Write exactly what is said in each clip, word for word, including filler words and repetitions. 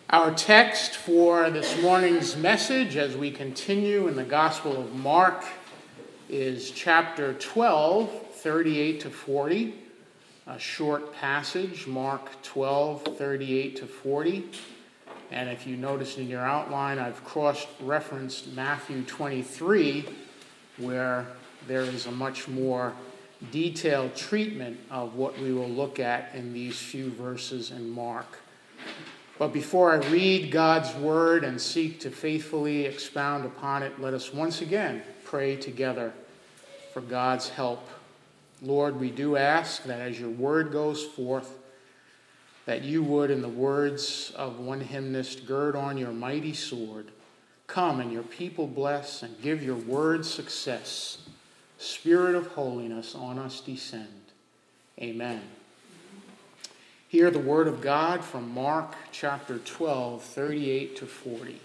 Our text for this morning's message as we continue in the Gospel of Mark is chapter twelve, thirty-eight to forty, a short passage, Mark twelve, thirty-eight to forty. And if you notice in your outline, I've cross-referenced Matthew twenty-three, where there is a much more detailed treatment of what we will look at in these few verses in Mark. But before I read God's word and seek to faithfully expound upon it, let us once again pray together for God's help. Lord, we do ask that as your word goes forth, that you would, in the words of one hymnist, gird on your mighty sword. Come and your people bless and give your word success. Spirit of holiness on us descend. Amen. Hear the word of God from Mark chapter twelve, thirty-eight to forty.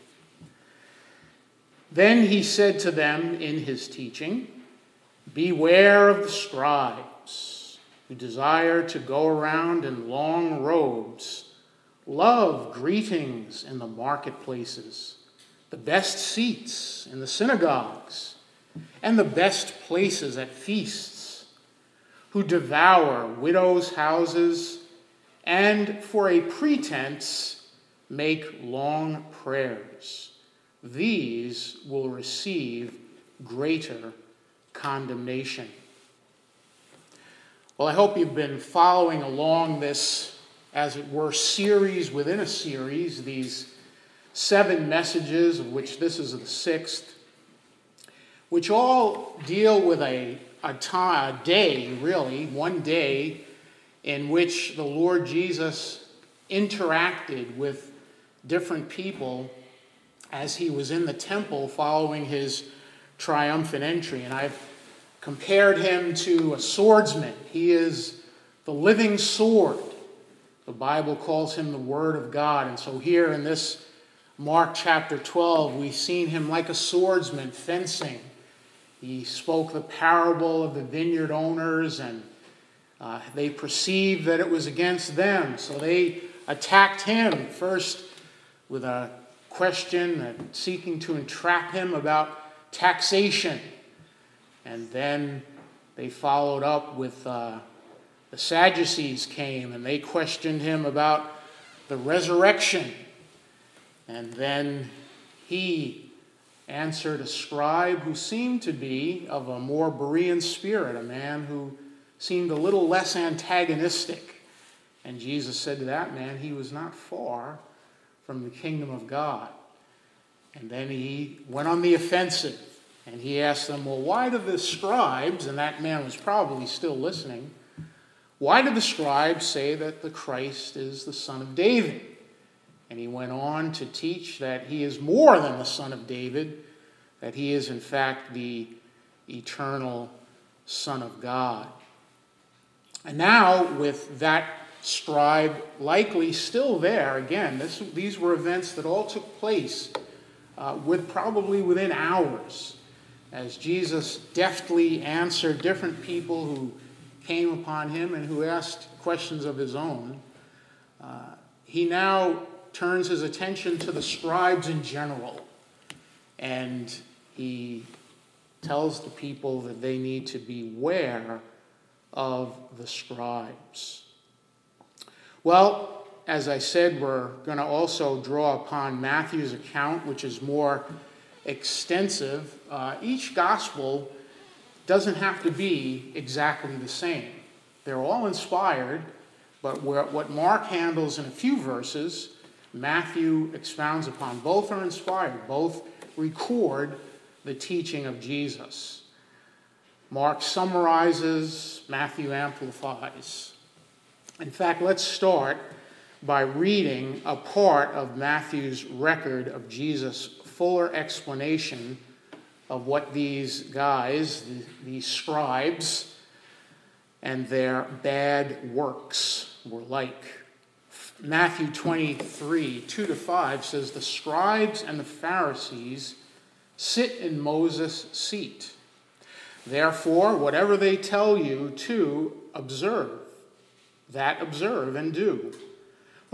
Then he said to them in his teaching, beware of the scribes who desire to go around in long robes, love greetings in the marketplaces, the best seats in the synagogues, and the best places at feasts, who devour widows' houses, and for a pretense make long prayers. These will receive greater condemnation. Well, I hope you've been following along this, as it were, series within a series, these seven messages, of which this is the sixth, which all deal with a, a, time, a day, really, one day, in which the Lord Jesus interacted with different people as he was in the temple following his triumphant entry. And I've compared him to a swordsman. He is the living sword. The Bible calls him the Word of God. And so here in this Mark chapter twelve, we've seen him like a swordsman fencing. He spoke the parable of the vineyard owners, and Uh, they perceived that it was against them, so they attacked him first with a question that seeking to entrap him about taxation, and then they followed up with uh, the Sadducees came and they questioned him about the resurrection, and then he answered a scribe who seemed to be of a more Berean spirit, a man who seemed a little less antagonistic. And Jesus said to that man, he was not far from the kingdom of God. And then he went on the offensive, and he asked them, well, why do the scribes, and that man was probably still listening, why do the scribes say that the Christ is the son of David? And he went on to teach that he is more than the son of David, that he is in fact the eternal Son of God. And now, with that scribe likely still there, again, this, these were events that all took place uh, with probably within hours, as Jesus deftly answered different people who came upon him and who asked questions of his own. Uh, he now turns his attention to the scribes in general, and he tells the people that they need to beware of the scribes. Well, as I said, we're going to also draw upon Matthew's account, which is more extensive. Uh, each gospel doesn't have to be exactly the same. They're all inspired, but what Mark handles in a few verses, Matthew expounds upon. Both are inspired. Both record the teaching of Jesus. Mark summarizes, Matthew amplifies. In fact, let's start by reading a part of Matthew's record of Jesus' fuller explanation of what these guys, these scribes, and their bad works were like. Matthew twenty-three, two to five says, the scribes and the Pharisees sit in Moses' seat. Therefore, whatever they tell you to observe, that observe and do.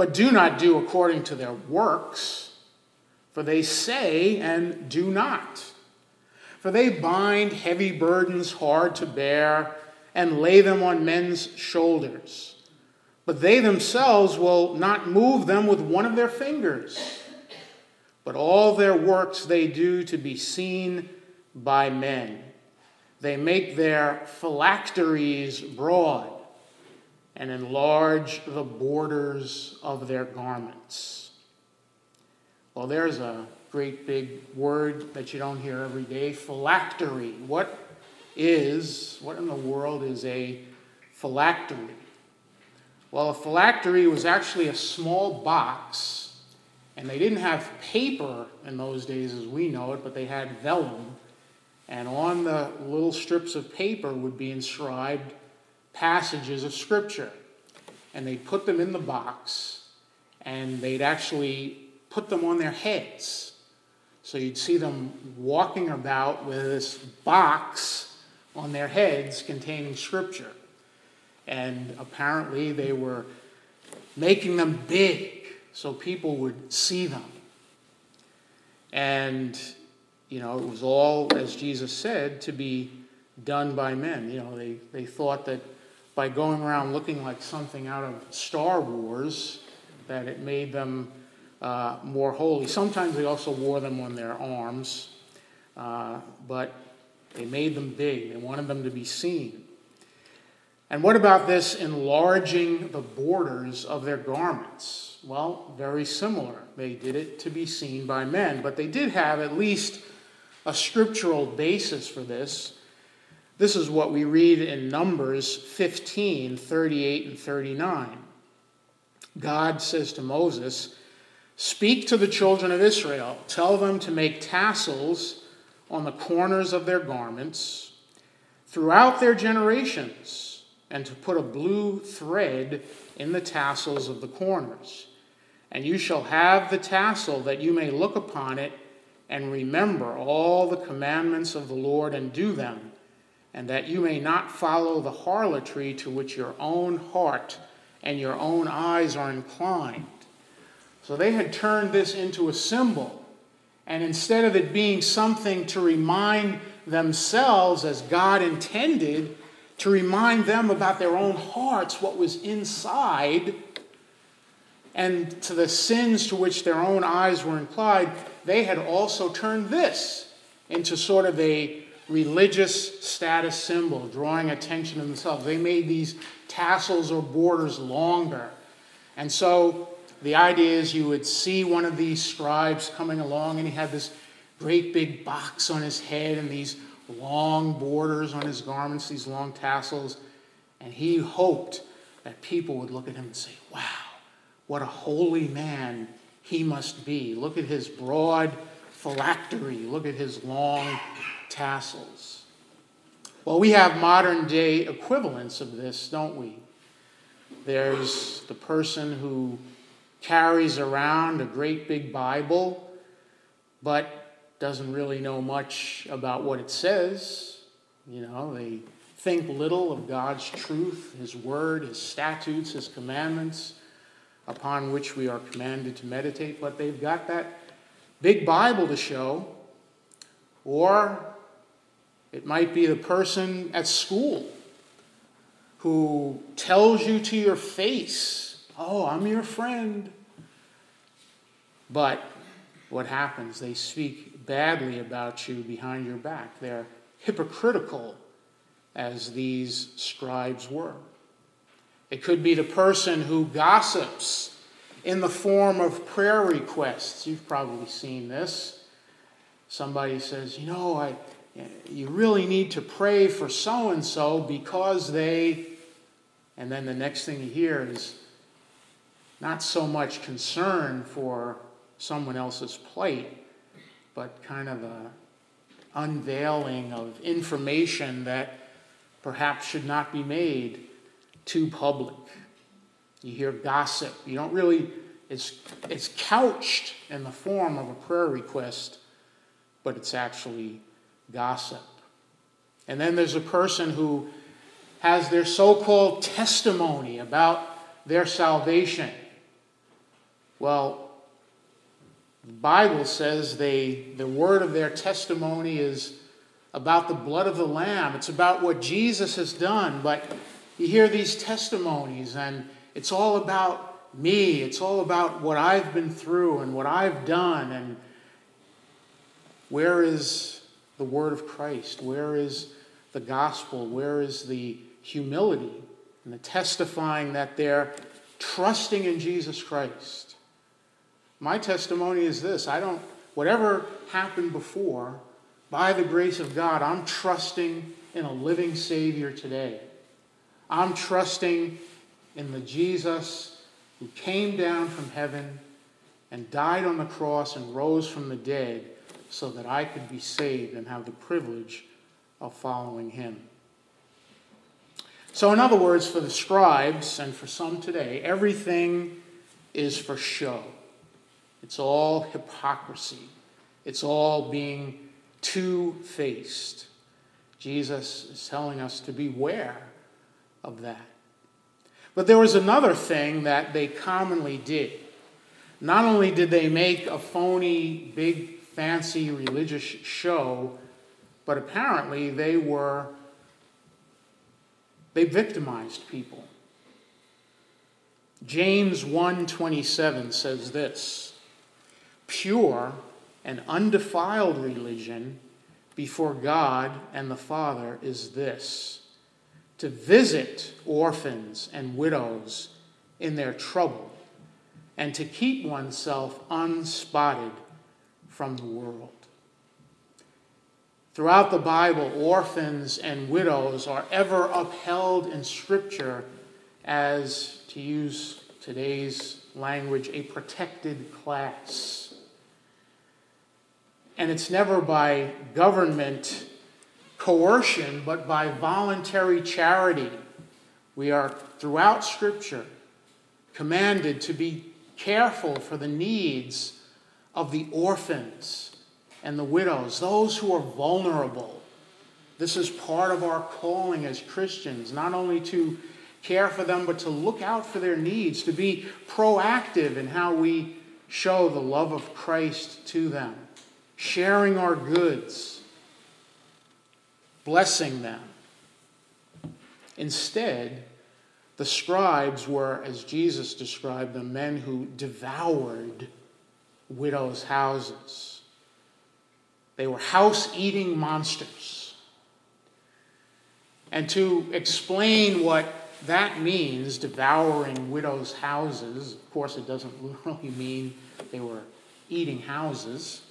but do not do according to their works, for they say and do not. For they bind heavy burdens hard to bear and lay them on men's shoulders, but they themselves will not move them with one of their fingers. But all their works they do to be seen by men. They make their phylacteries broad and enlarge the borders of their garments. Well, there's a great big word that you don't hear every day, phylactery. What is, what in the world is a phylactery? Well, a phylactery was actually a small box, and they didn't have paper in those days as we know it, but they had vellum, and on the little strips of paper would be inscribed passages of Scripture. And they'd put them in the box, and they'd actually put them on their heads. So you'd see them walking about with this box on their heads containing Scripture. And apparently they were making them big so people would see them. And, you know, it was all, as Jesus said, to be done by men. You know, they, they thought that by going around looking like something out of Star Wars, that it made them uh, more holy. Sometimes they also wore them on their arms, uh, but they made them big. They wanted them to be seen. And what about this enlarging the borders of their garments? Well, very similar. They did it to be seen by men, but they did have at least a scriptural basis for this. This is what we read in Numbers fifteen, thirty-eight and thirty-nine. God says to Moses, "Speak to the children of Israel. Tell them to make tassels on the corners of their garments throughout their generations, and to put a blue thread in the tassels of the corners. And you shall have the tassel that you may look upon it and remember all the commandments of the Lord and do them, and that you may not follow the harlotry to which your own heart and your own eyes are inclined." So they had turned this into a symbol. And instead of it being something to remind themselves, as God intended, to remind them about their own hearts, what was inside, and to the sins to which their own eyes were inclined, they had also turned this into sort of a religious status symbol, drawing attention to themselves. They made these tassels or borders longer. And so the idea is you would see one of these scribes coming along, and he had this great big box on his head and these long borders on his garments, these long tassels. And he hoped that people would look at him and say, "Wow, what a holy man he must be. Look at his broad phylactery. Look at his long tassels." Well, we have modern day equivalents of this, don't we? There's the person who carries around a great big Bible, but doesn't really know much about what it says. You know, they think little of God's truth, His word, His statutes, His commandments, upon which we are commanded to meditate, but they've got that big Bible to show. Or it might be the person at school who tells you to your face, "Oh, I'm your friend." But what happens? They speak badly about you behind your back. They're hypocritical, as these scribes were. It could be the person who gossips in the form of prayer requests. You've probably seen this. Somebody says, "You know, I, you really need to pray for so-and-so because they..." And then the next thing you hear is not so much concern for someone else's plight, but kind of a unveiling of information that perhaps should not be made too public. You hear gossip. You don't really, it's, it's couched in the form of a prayer request, but it's actually gossip. And then there's a person who has their so-called testimony about their salvation. Well, the Bible says they, the word of their testimony is about the blood of the Lamb. It's about what Jesus has done. But you hear these testimonies, and it's all about me. It's all about what I've been through and what I've done. And where is the word of Christ? Where is the gospel? Where is the humility and the testifying that they're trusting in Jesus Christ? My testimony is this: I don't, whatever happened before, by the grace of God, I'm trusting in a living Savior today. I'm trusting in the Jesus who came down from heaven and died on the cross and rose from the dead so that I could be saved and have the privilege of following him. So in other words, for the scribes and for some today, everything is for show. It's all hypocrisy. It's all being two-faced. Jesus is telling us to beware of that. But there was another thing that they commonly did. Not only did they make a phony, big, fancy religious show, but apparently they were, they victimized people. James one twenty-seven says this: pure and undefiled religion before God and the Father is this, to visit orphans and widows in their trouble, and to keep oneself unspotted from the world. Throughout the Bible, orphans and widows are ever upheld in Scripture as, to use today's language, a protected class. And it's never by government coercion, but by voluntary charity. We are, throughout Scripture, commanded to be careful for the needs of the orphans and the widows, those who are vulnerable. This is part of our calling as Christians, not only to care for them, but to look out for their needs, to be proactive in how we show the love of Christ to them, sharing our goods, blessing them. Instead, the scribes were, as Jesus described them, men who devoured widows' houses. They were house-eating monsters. And to explain what that means, devouring widows' houses, of course it doesn't literally mean they were eating houses.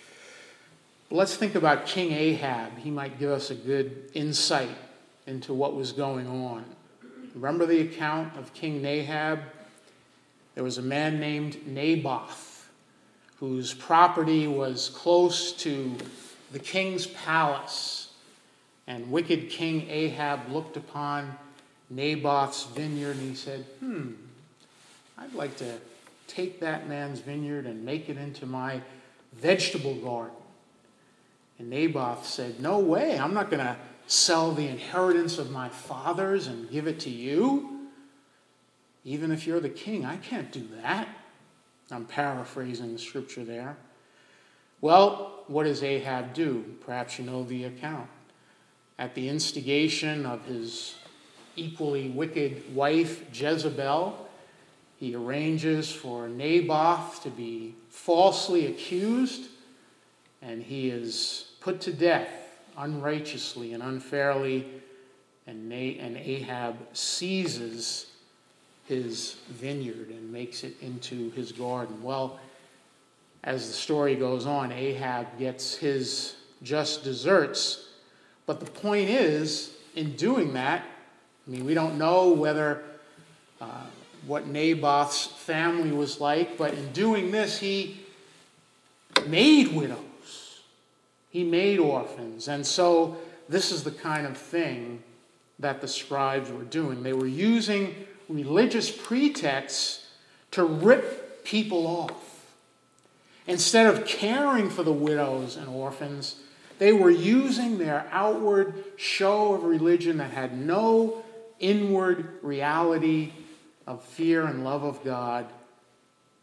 But let's think about King Ahab. He might give us a good insight into what was going on. Remember the account of King Ahab? There was a man named Naboth, whose property was close to the king's palace. And wicked King Ahab looked upon Naboth's vineyard and he said, hmm, I'd like to take that man's vineyard and make it into my vegetable garden. And Naboth said, no way, I'm not going to sell the inheritance of my fathers and give it to you. Even if you're the king, I can't do that. I'm paraphrasing the scripture there. Well, what does Ahab do? Perhaps you know the account. At the instigation of his equally wicked wife, Jezebel, he arranges for Naboth to be falsely accused, and he is put to death unrighteously and unfairly, and, Na- and Ahab seizes his vineyard and makes it into his garden. Well, as the story goes on, Ahab gets his just deserts, but the point is, in doing that, I mean, we don't know whether uh, what Naboth's family was like, but in doing this, he made widows. He made orphans. And so this is the kind of thing that the scribes were doing. They were using religious pretexts to rip people off. Instead of caring for the widows and orphans, they were using their outward show of religion that had no inward reality of fear and love of God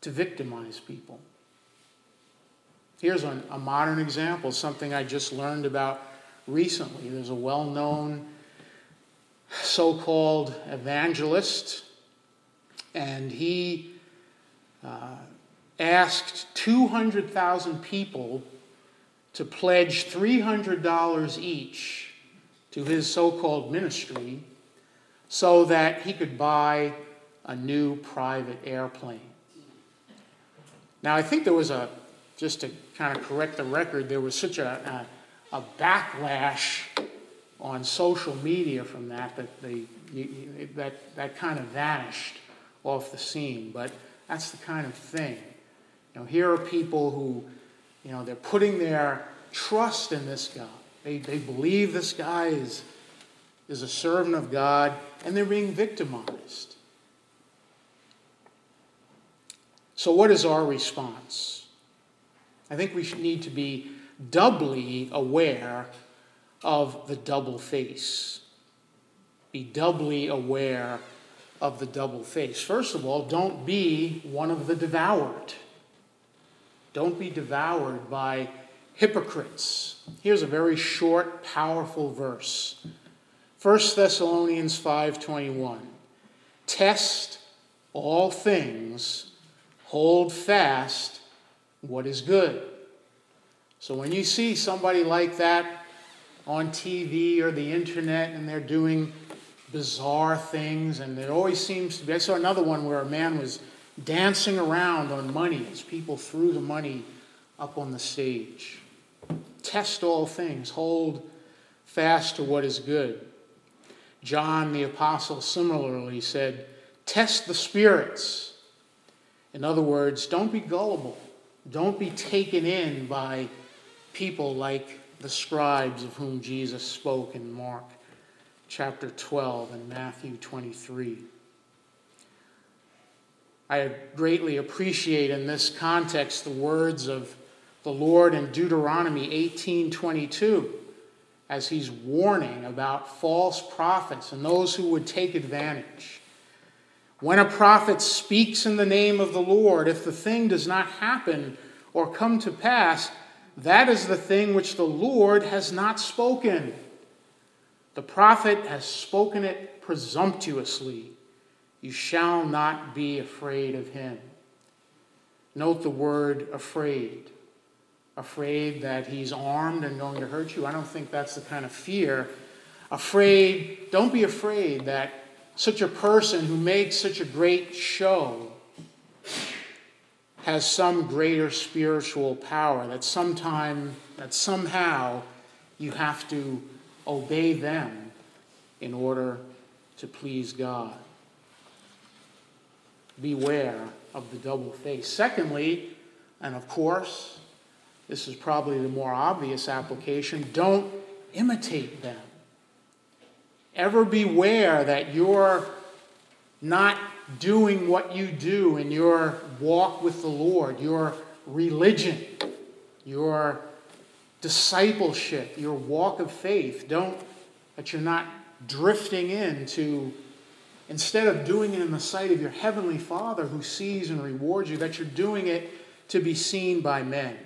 to victimize people. Here's a, a modern example, something I just learned about recently. There's a well-known so-called evangelist, and he uh, asked two hundred thousand people to pledge three hundred dollars each to his so-called ministry so that he could buy a new private airplane. Now, I think there was a, just to kind of correct the record, there was such a, a, a backlash on social media from that that they, that, that kind of vanished off the scene. But that's the kind of thing. You know, here are people who, you know, they're putting their trust in this guy. They, they believe this guy is, is a servant of God, and they're being victimized. So what is our response? I think we should need to be doubly aware of the double face. Be doubly aware of the double face. First of all, don't be one of the devoured. Don't be devoured by hypocrites. Here's a very short, powerful verse. First Thessalonians five twenty-one. Test all things, hold fast what is good. So when you see somebody like that on T V or the internet and they're doing bizarre things, and it always seems to be, I saw another one where a man was dancing around on money as people threw the money up on the stage. Test all things, hold fast to what is good. John the Apostle similarly said, test the spirits. In other words, don't be gullible. Don't be taken in by people like the scribes of whom Jesus spoke in Mark chapter twelve and Matthew twenty-three. I greatly appreciate in this context the words of the Lord in Deuteronomy eighteen twenty-two, as he's warning about false prophets and those who would take advantage. When a prophet speaks in the name of the Lord, if the thing does not happen or come to pass, that is the thing which the Lord has not spoken. The prophet has spoken it presumptuously. You shall not be afraid of him. Note the word afraid. Afraid that he's armed and going to hurt you. I don't think that's the kind of fear. Afraid, don't be afraid that such a person who makes such a great show has some greater spiritual power, that sometime, that somehow you have to obey them in order to please God. Beware of the double face. Secondly, and of course, this is probably the more obvious application, don't imitate them. Ever beware that you're not doing what you do in your walk with the Lord, your religion, your discipleship, your walk of faith. Don't, that you're not drifting into, instead of doing it in the sight of your heavenly Father who sees and rewards you, that you're doing it to be seen by men.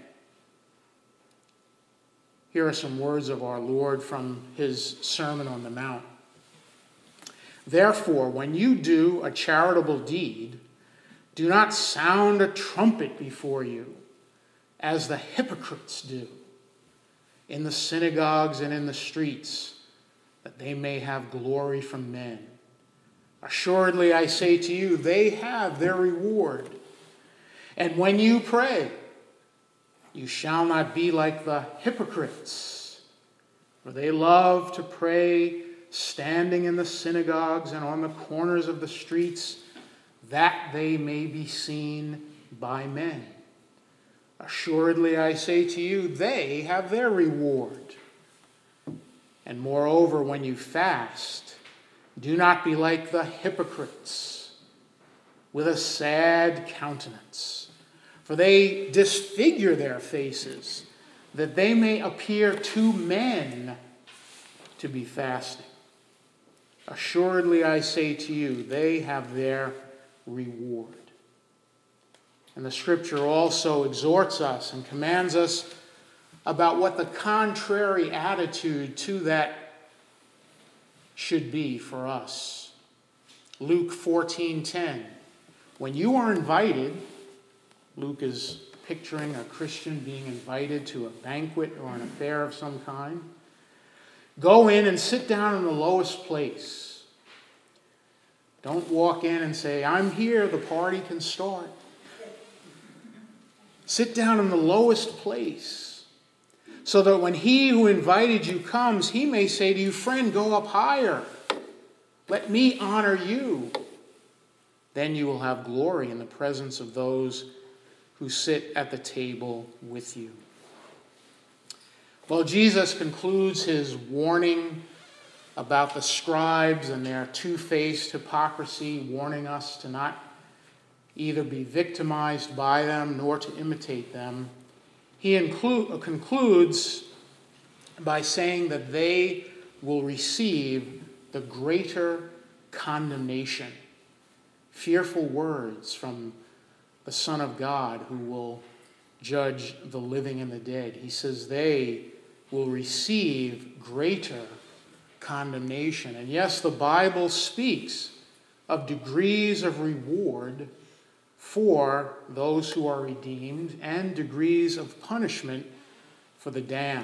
Here are some words of our Lord from his Sermon on the Mount. Therefore, when you do a charitable deed, do not sound a trumpet before you, as the hypocrites do, in the synagogues and in the streets, that they may have glory from men. Assuredly, I say to you, they have their reward. And when you pray, you shall not be like the hypocrites, for they love to pray standing in the synagogues and on the corners of the streets, that they may be seen by men. Assuredly, I say to you, they have their reward. And moreover, when you fast, do not be like the hypocrites, with a sad countenance, for they disfigure their faces, that they may appear to men to be fasting. Assuredly, I say to you, they have their reward. And the Scripture also exhorts us and commands us about what the contrary attitude to that should be for us. Luke fourteen ten. When you are invited, Luke is picturing a Christian being invited to a banquet or an affair of some kind. Go in and sit down in the lowest place. Don't walk in and say, I'm here, the party can start. Sit down in the lowest place, so that when he who invited you comes, he may say to you, friend, go up higher. Let me honor you. Then you will have glory in the presence of those who sit at the table with you. Well, Jesus concludes his warning about the scribes and their two-faced hypocrisy, warning us to not either be victimized by them nor to imitate them. He include, concludes by saying that they will receive the greater condemnation. Fearful words from the Son of God who will judge the living and the dead. He says they will receive greater condemnation. And yes, the Bible speaks of degrees of reward for those who are redeemed and degrees of punishment for the damned.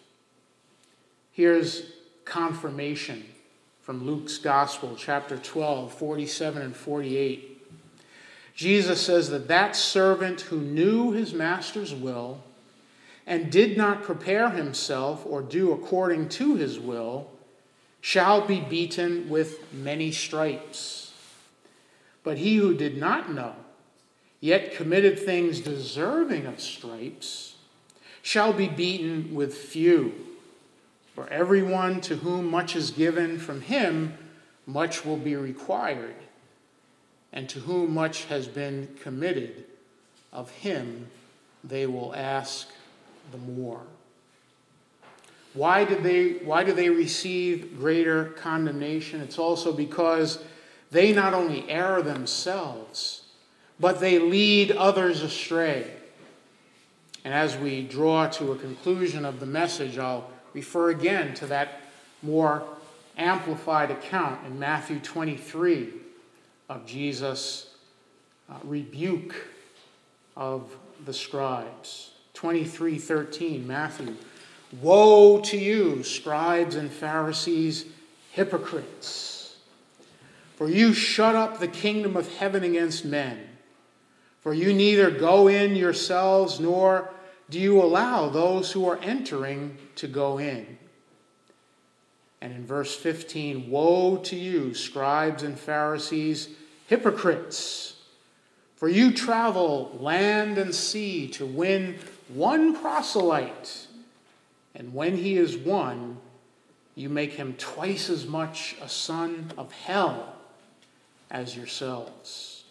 Here's confirmation from Luke's Gospel, chapter twelve, forty-seven and forty-eight. Jesus says that that servant who knew his master's will and did not prepare himself or do according to his will shall be beaten with many stripes. But he who did not know, yet committed things deserving of stripes, shall be beaten with few. For everyone to whom much is given, from him much will be required. And to whom much has been committed, of him they will ask the more. Why did they, why do they receive greater condemnation? It's also because they not only err themselves, but they lead others astray. And as we draw to a conclusion of the message, I'll refer again to that more amplified account in Matthew twenty-three of Jesus' uh, rebuke of the scribes. twenty-three thirteen, Matthew. Woe to you, scribes and Pharisees, hypocrites! For you shut up the kingdom of heaven against men. For you neither go in yourselves, nor do you allow those who are entering to go in. And in verse fifteen, woe to you, scribes and Pharisees, hypocrites! For you travel land and sea to win one proselyte, and when he is won, you make him twice as much a son of hell as yourselves.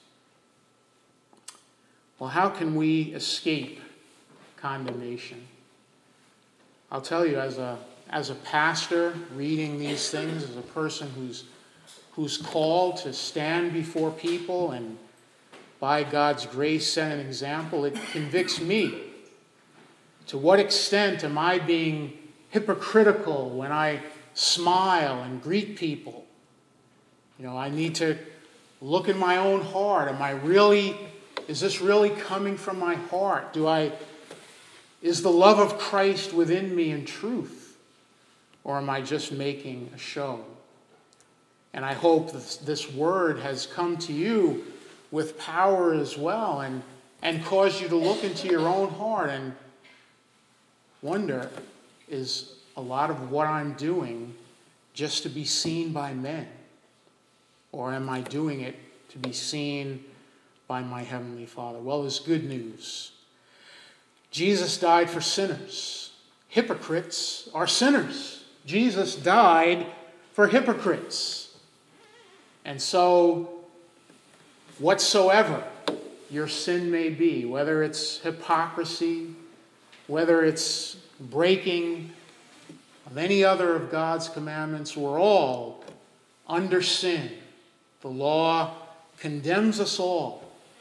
Well, how can we escape condemnation? I'll tell you, as a as a pastor, reading these things, as a person who's who's called to stand before people and by God's grace set an example, it convicts me. To what extent am I being hypocritical when I smile and greet people? You know, I need to look in my own heart. Am I really, is this really coming from my heart? Do I, is the love of Christ within me in truth? Or am I just making a show? And I hope that this word has come to you with power as well, and, and caused you to look into your own heart and wonder, is a lot of what I'm doing just to be seen by men? Or am I doing it to be seen by my Heavenly Father? Well, there's good news. Jesus died for sinners. Hypocrites are sinners. Jesus died for hypocrites. And so, whatsoever your sin may be, whether it's hypocrisy, whether it's breaking of any other of God's commandments, we're all under sin. The law condemns us all.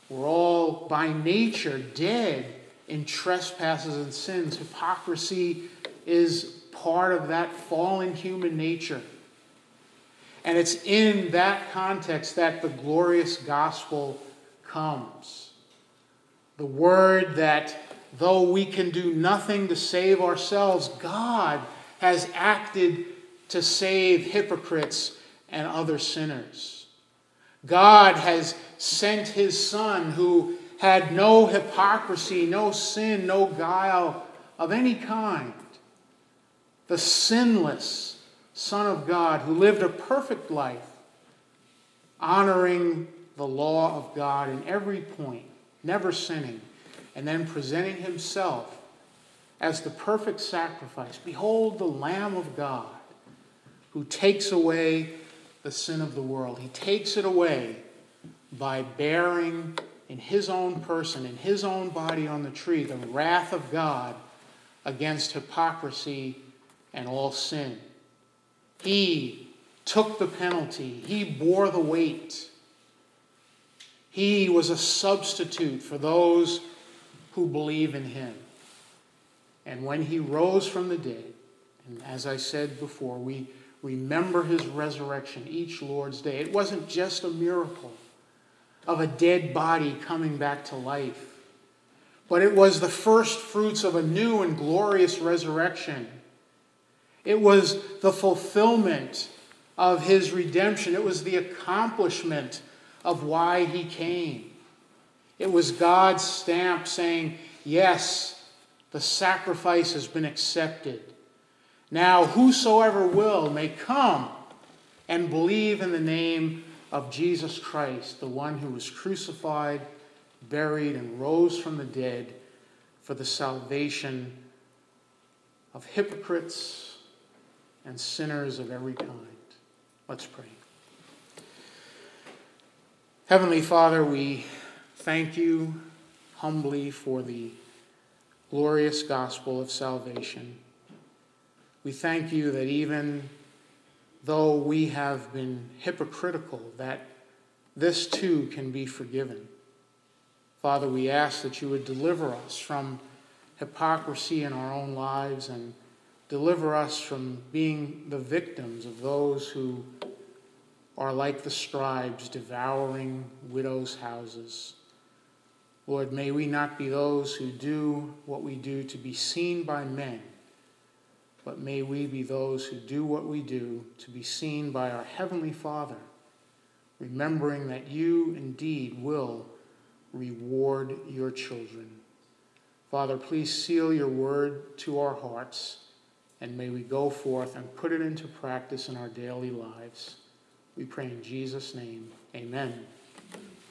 We're all by nature dead in trespasses and sins. Hypocrisy is part of that fallen human nature. And it's in that context that the glorious gospel comes. The word that though we can do nothing to save ourselves, God has acted to save hypocrites and other sinners. God has sent his Son, who had no hypocrisy, no sin, no guile of any kind. The sinless Son of God, who lived a perfect life, honoring the law of God in every point, never sinning, and then presenting himself as the perfect sacrifice. Behold the Lamb of God, who takes away the sin of the world. He takes it away by bearing in his own person, in his own body on the tree, the wrath of God against hypocrisy and all sin. He took the penalty. He bore the weight. He was a substitute for those who believe in him. And when he rose from the dead, and as I said before, we remember his resurrection each Lord's Day. It wasn't just a miracle of a dead body coming back to life, but it was the first fruits of a new and glorious resurrection. It was the fulfillment of his redemption. It was the accomplishment of why he came. It was God's stamp saying, yes, the sacrifice has been accepted. Now whosoever will may come and believe in the name of Jesus Christ, the one who was crucified, buried, and rose from the dead for the salvation of hypocrites and sinners of every kind. Let's pray. Heavenly Father, we thank you humbly for the glorious gospel of salvation. We thank you that even though we have been hypocritical, that this too can be forgiven. Father, we ask that you would deliver us from hypocrisy in our own lives and deliver us from being the victims of those who are like the scribes, devouring widows' houses. Lord, may we not be those who do what we do to be seen by men, but may we be those who do what we do to be seen by our Heavenly Father, remembering that you indeed will reward your children. Father, please seal your word to our hearts, and may we go forth and put it into practice in our daily lives. We pray in Jesus' name. Amen.